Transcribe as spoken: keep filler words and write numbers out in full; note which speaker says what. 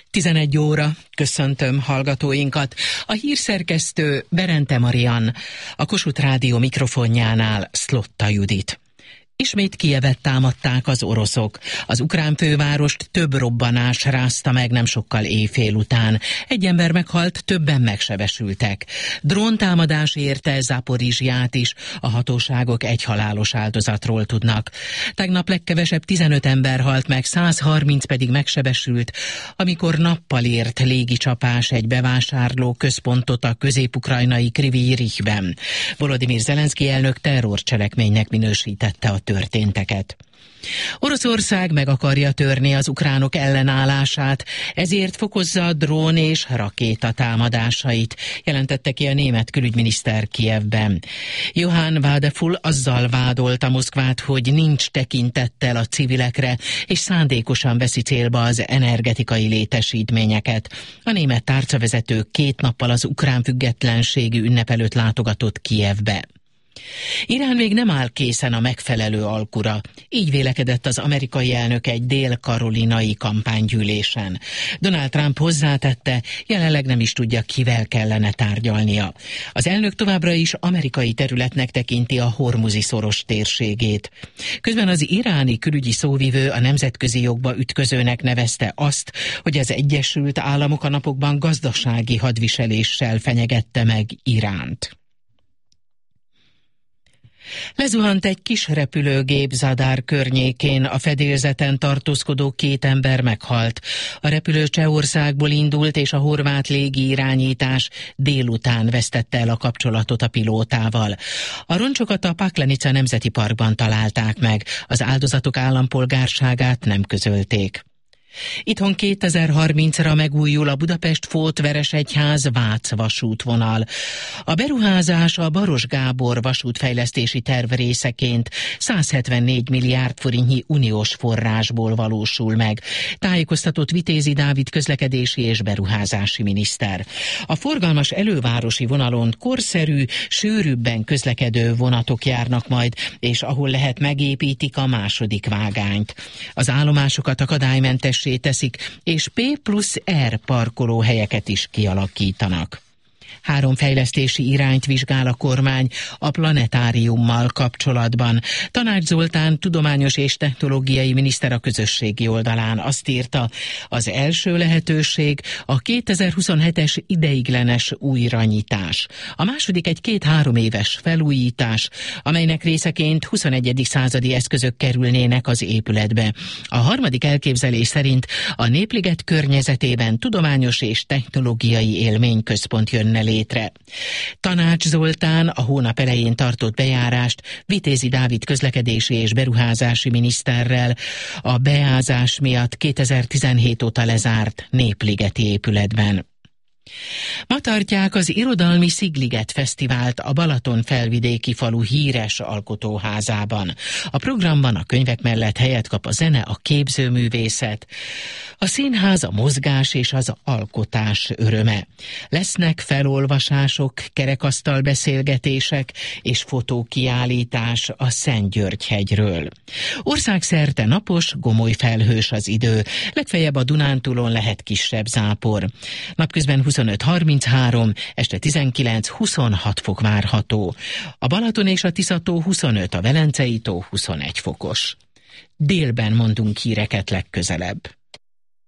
Speaker 1: tizenegy óra, köszöntöm hallgatóinkat. A hírszerkesztő Berente Marian, a Kossuth Rádió mikrofonjánál Szlotta Judit. Ismét Kijevet támadták az oroszok. Az ukrán fővárost több robbanás rázta meg nem sokkal éjfél után. Egy ember meghalt, többen megsebesültek. Dróntámadás érte Zaporizsját is, a hatóságok egy halálos áldozatról tudnak. Tegnap legkevesebb tizenöt ember halt meg, száz harminc pedig megsebesült, amikor nappal ért légicsapás egy bevásárló központot a közép-ukrajnai Kryvyi Rihben. Volodymyr Zelenszky elnök terrorcselekménynek minősítette a történteket. Oroszország meg akarja törni az ukránok ellenállását, ezért fokozza a drón és rakéta támadásait, jelentette ki a német külügyminiszter Kijevben. Johann Wadefull azzal vádolta Moszkvát, hogy nincs tekintettel a civilekre, és szándékosan veszi célba az energetikai létesítményeket. A német tárcavezető két nappal az ukrán függetlenségi ünnep előtt látogatott Kijevbe. Irán még nem áll készen a megfelelő alkura, így vélekedett az amerikai elnök egy dél-karolinai kampánygyűlésen. Donald Trump hozzátette, jelenleg nem is tudja, kivel kellene tárgyalnia. Az elnök továbbra is amerikai területnek tekinti a Hormuzi szoros térségét. Közben az iráni külügyi szóvivő a nemzetközi jogba ütközőnek nevezte azt, hogy az Egyesült Államok a napokban gazdasági hadviseléssel fenyegette meg Iránt. Lezuhant egy kis repülőgép Zadar környékén, a fedélzeten tartózkodó két ember meghalt. A repülő Csehországból indult, és a horvát légirányítás délután vesztette el a kapcsolatot a pilótával. A roncsokat a Paklenica Nemzeti Parkban találták meg, az áldozatok állampolgárságát nem közölték. Itthon kétezer-harmincra megújul a Budapest-Fót-Veresegyház-Vác vasútvonal. A beruházás a Baros Gábor vasútfejlesztési terv részeként száz hetvennégy milliárd forintnyi uniós forrásból valósul meg, tájékoztatott Vitézi Dávid közlekedési és beruházási miniszter. A forgalmas elővárosi vonalon korszerű, sűrűbben közlekedő vonatok járnak majd, és ahol lehet, megépítik a második vágányt. Az állomásokat akadálymentes teszik, és P plusz R parkolóhelyeket is kialakítanak. Három fejlesztési irányt vizsgál a kormány a planetáriummal kapcsolatban. Tanács Zoltán tudományos és technológiai miniszter a közösségi oldalán azt írta, az első lehetőség a kétezer-huszonhetes ideiglenes újranyitás. A második egy két-három éves felújítás, amelynek részeként huszonegyedik századi eszközök kerülnének az épületbe. A harmadik elképzelés szerint a Népliget környezetében tudományos és technológiai élményközpont jönne létre. Tanács Zoltán a hónap elején tartott bejárást Vitézi Dávid közlekedési és beruházási miniszterrel a beázás miatt kétezer-tizenhét óta lezárt Népligeti épületben. Ma tartják az Irodalmi Szigliget Fesztivált a Balaton-felvidéki falu híres alkotóházában. A programban a könyvek mellett helyet kap a zene, a képzőművészet, a színház, a mozgás és az alkotás öröme. Lesznek felolvasások, kerekasztal beszélgetések és fotókiállítás a Szentgyörgy-hegyről. Országszerte napos, gomoly felhős az idő, legfeljebb a Dunántúlon lehet kisebb zápor. Napközben huszonöt-harminchárom, este tizenkilenc-huszonhat fok várható. A Balaton és a Tisza-tó huszonöt, a Velencei-tó huszonegy fokos. Délben mondunk híreket legközelebb.